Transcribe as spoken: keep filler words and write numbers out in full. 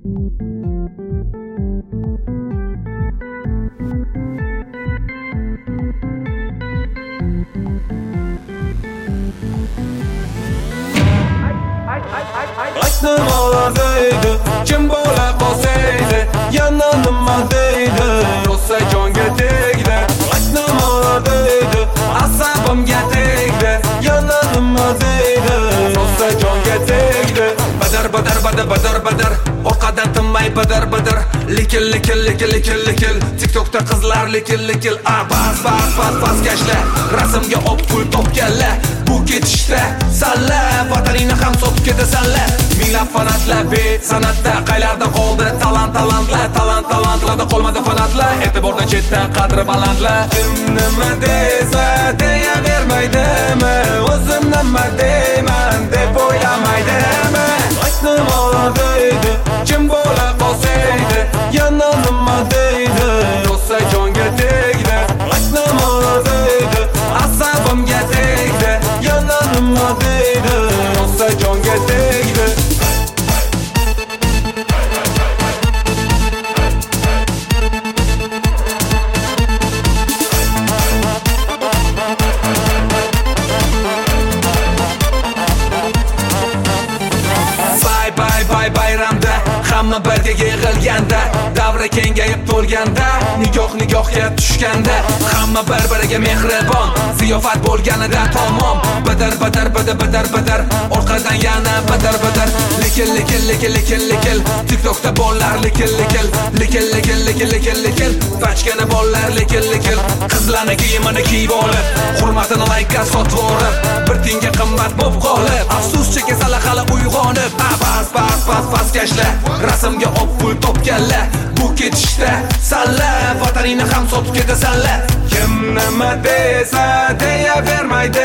Nima olardaydi, kim bo'la qolsaydi, yana nima deydi, rosa jonga tegdi. Nima olardaydi, asabimga tegdi, yana nima deydi, rosa jonga tegdi. Badar badar badar badar badar, orqadan tinmay badar badar, likil likil likil likil likil, TikTokda qizlar likil likil, a bas bas bas bas kashlar, rasmga op pul topganlar, bu ketishda salla, vataningni ham sotib ketasanlar. Minglab fanatlar bet sanatda, qaylarda qoldi talant talantlar, talant talantlarda qolmadi fanatlar, e'tibordan chetda qadri balandlar. Kim nima desa deyavermaydimi, o'zim nima deyman deb o'ylamaydimi. Nima olardaydi, kim bo'la qolsaydi, yana nima deydi, rosa jonga tegdi. Nima olardaydi, asabimga tegdi, yana nima deydi, rosa jonga tegdi. Bayramda hamma birga yig'ilganda, davra kengayib to'lganda, nikoh nikohga tushganda, hamma bir-biriga mehribon, ziyofat bo'lganida tamom. Badar badar badar badar badar, orqadan yana badar badar, likil likil likil likil likil, TikTokda bollar likil likil, likil likil likil likil likil, bachkana bollar likil likil, qizlarni kiyimini kiyib olib, hurmatini layka sotib olib, bir tinga qimmat bo'lib qolib, afsus chekesalar hali uyg'onib, bas bas bas bas kashlar, rasmga op pul topganlar, bu ketishda salla, vataningni ham sotib ketasanlar. Kim nima desa deyavermaydi,